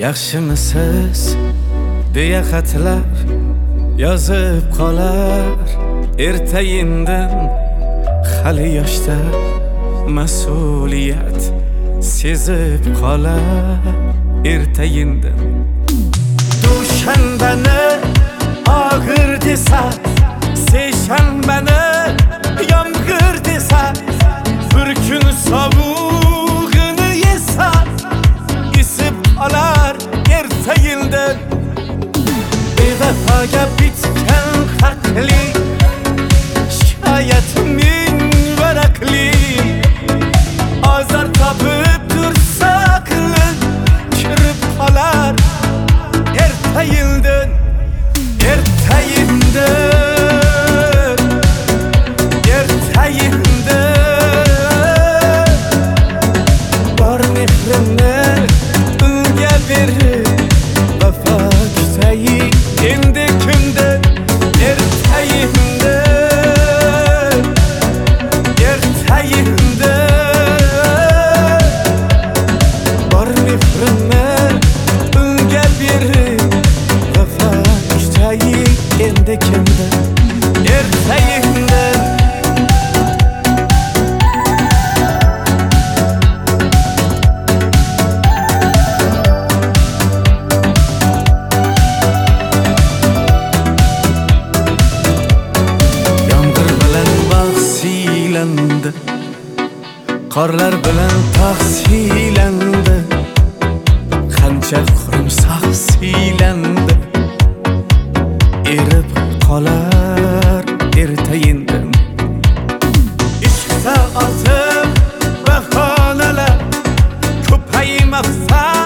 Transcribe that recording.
Yaxshimisiz deya xatlar yozib qolar ertayindan hali yoshda mas'uliyat sezib qolar ertayindan dushanbani og'ir desa seshanbani yomg'ir desa bir kun sovug'ini yesa isib qolar ertayindan bevafoga bitgan haqli shikoyat ming varaqli ozor topib tursa qilib kirib qolar ertayindan ertayindan ertayindan bor mehrimni unga berib vafo kutayi endi kimdan ertayindan ertayindan bor mehrimni unga berib vafo kutayi endi kimdan ertayindan qorlar bilan tog' siylandi qancha qurumsoq siylandi erib qolar ertayindan ishqda ortib bahonalar ko'paymoqda